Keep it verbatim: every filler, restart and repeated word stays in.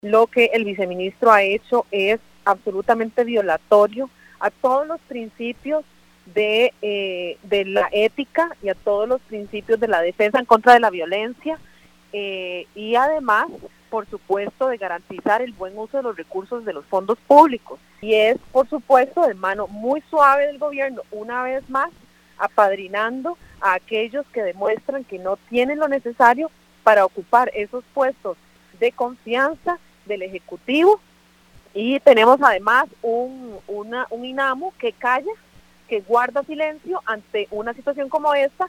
lo que el viceministro ha hecho es absolutamente violatorio a todos los principios de, eh, de la ética y a todos los principios de la defensa en contra de la violencia eh, y además, por supuesto, de garantizar el buen uso de los recursos de los fondos públicos. Y es, por supuesto, de mano muy suave del gobierno, una vez más, apadrinando a aquellos que demuestran que no tienen lo necesario para ocupar esos puestos de confianza del Ejecutivo. Y tenemos además un, una, un INAMU que calla, que guarda silencio ante una situación como esta